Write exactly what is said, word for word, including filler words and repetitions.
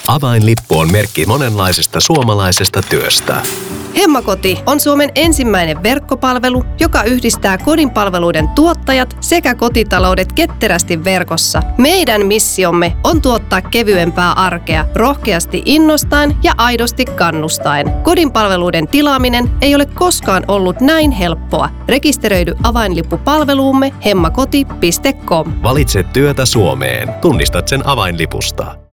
Avainlippu on merkki monenlaisesta suomalaisesta työstä. Hemmakoti on Suomen ensimmäinen verkkopalvelu, joka yhdistää kodin palveluiden tuottajat sekä kotitaloudet ketterästi verkossa. Meidän missiomme on tuottaa kevyempää arkea rohkeasti innostaen ja aidosti kannustaen. Kodin palveluiden tilaaminen ei ole koskaan ollut näin helppoa. Rekisteröidy avainlippupalveluumme hemmakoti piste com. Valitse työtä Suomeen. Tunnistat sen avainlipusta.